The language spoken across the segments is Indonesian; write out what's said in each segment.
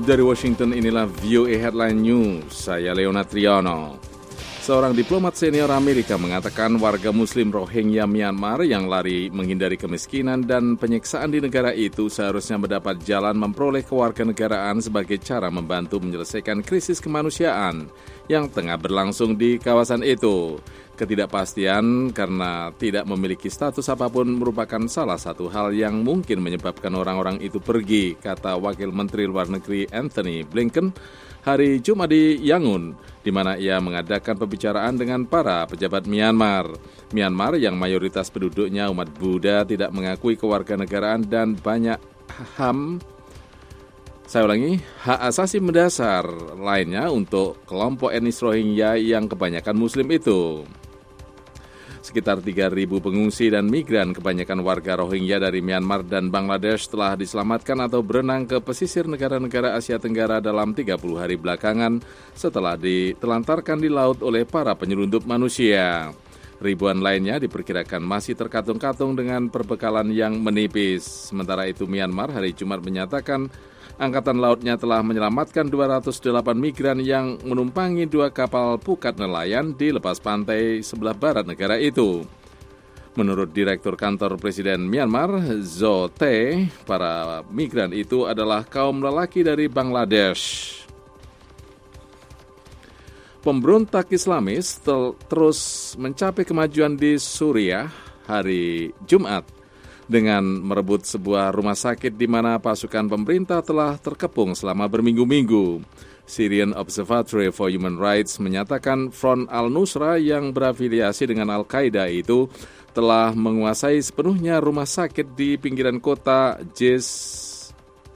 Dari Washington, inilah VOA Headline News. Saya Leona Triano. Seorang diplomat senior Amerika mengatakan warga Muslim Rohingya Myanmar yang lari menghindari kemiskinan dan penyiksaan di negara itu seharusnya mendapat jalan memperoleh kewarganegaraan sebagai cara membantu menyelesaikan krisis kemanusiaan yang tengah berlangsung di kawasan itu. Ketidakpastian karena tidak memiliki status apapun merupakan salah satu hal yang mungkin menyebabkan orang-orang itu pergi, kata Wakil Menteri Luar Negeri Antony Blinken hari Jumat di Yangon, di mana ia mengadakan pembicaraan dengan para pejabat Myanmar. Myanmar yang mayoritas penduduknya umat Buddha tidak mengakui kewarganegaraan dan banyak hak asasi mendasar lainnya untuk kelompok etnis Rohingya yang kebanyakan Muslim itu. Sekitar 3.000 pengungsi dan migran kebanyakan warga Rohingya dari Myanmar dan Bangladesh telah diselamatkan atau berenang ke pesisir negara-negara Asia Tenggara dalam 30 hari belakangan setelah ditelantarkan di laut oleh para penyelundup manusia. Ribuan lainnya diperkirakan masih terkatung-katung dengan perbekalan yang menipis. Sementara itu Myanmar hari Jumat menyatakan Angkatan Lautnya telah menyelamatkan 208 migran yang menumpangi 2 kapal pukat nelayan di lepas pantai sebelah barat negara itu. Menurut Direktur Kantor Presiden Myanmar, Zo Tae, para migran itu adalah kaum lelaki dari Bangladesh. Pemberontak Islamis terus mencapai kemajuan di Suriah hari Jumat dengan merebut sebuah rumah sakit di mana pasukan pemerintah telah terkepung selama berminggu-minggu. Syrian Observatory for Human Rights menyatakan Front al-Nusra yang berafiliasi dengan Al-Qaeda itu telah menguasai sepenuhnya rumah sakit di pinggiran kota Jis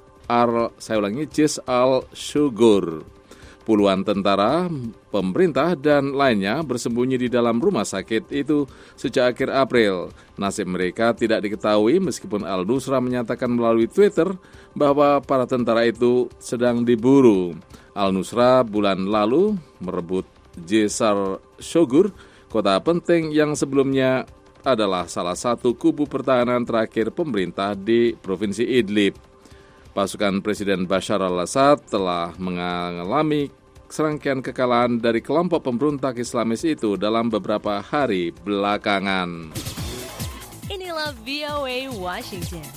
al-Shugur. Puluhan tentara, pemerintah, dan lainnya bersembunyi di dalam rumah sakit itu sejak akhir April. Nasib mereka tidak diketahui meskipun Al-Nusra menyatakan melalui Twitter bahwa para tentara itu sedang diburu. Al-Nusra bulan lalu merebut Jisar Shogur, kota penting yang sebelumnya adalah salah satu kubu pertahanan terakhir pemerintah di Provinsi Idlib. Pasukan Presiden Bashar al-Assad telah mengalami serangkaian kekalahan dari kelompok pemberontak Islamis itu dalam beberapa hari belakangan. Inilah VOA Washington.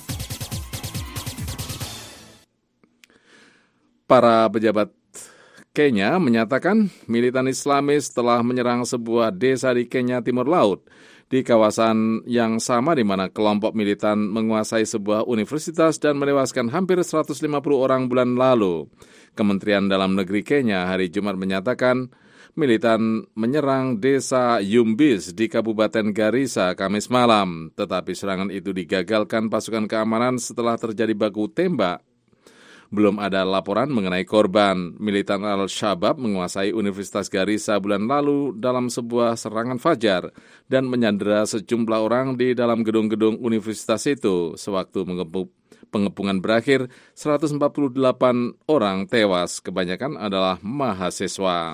Para pejabat Kenya menyatakan militan Islamis telah menyerang sebuah desa di Kenya Timur Laut, di kawasan yang sama di mana kelompok militan menguasai sebuah universitas dan menewaskan hampir 150 orang bulan lalu. Kementerian Dalam Negeri Kenya hari Jumat menyatakan militan menyerang desa Yumbis di Kabupaten Garissa Kamis malam, tetapi serangan itu digagalkan pasukan keamanan setelah terjadi baku tembak. Belum ada laporan mengenai korban. Militan Al-Shabaab menguasai Universitas Garissa bulan lalu dalam sebuah serangan fajar dan menyandera sejumlah orang di dalam gedung-gedung universitas itu. Sewaktu pengepungan berakhir, 148 orang tewas, kebanyakan adalah mahasiswa.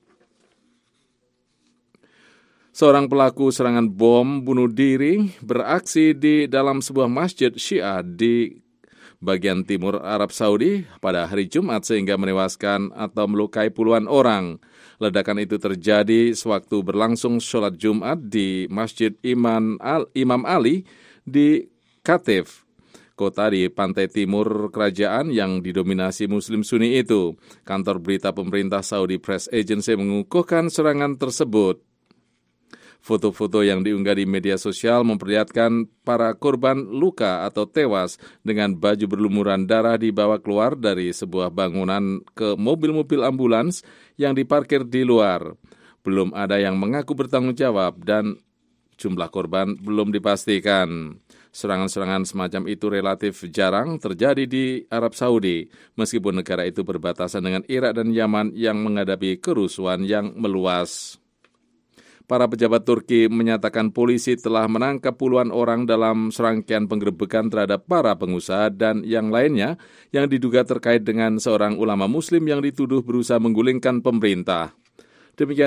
Seorang pelaku serangan bom bunuh diri beraksi di dalam sebuah masjid Syiah di bagian timur Arab Saudi pada hari Jumat sehingga menewaskan atau melukai puluhan orang. Ledakan itu terjadi sewaktu berlangsung sholat Jumat di Masjid Imam Ali di Qatif, kota di pantai timur kerajaan yang didominasi Muslim Sunni itu. Kantor berita pemerintah Saudi Press Agency mengukuhkan serangan tersebut. Foto-foto yang diunggah di media sosial memperlihatkan para korban luka atau tewas dengan baju berlumuran darah dibawa keluar dari sebuah bangunan ke mobil-mobil ambulans yang diparkir di luar. Belum ada yang mengaku bertanggung jawab dan jumlah korban belum dipastikan. Serangan-serangan semacam itu relatif jarang terjadi di Arab Saudi, meskipun negara itu berbatasan dengan Irak dan Yaman yang menghadapi kerusuhan yang meluas. Para pejabat Turki menyatakan polisi telah menangkap puluhan orang dalam serangkaian penggerebekan terhadap para pengusaha dan yang lainnya yang diduga terkait dengan seorang ulama muslim yang dituduh berusaha menggulingkan pemerintah. Demikian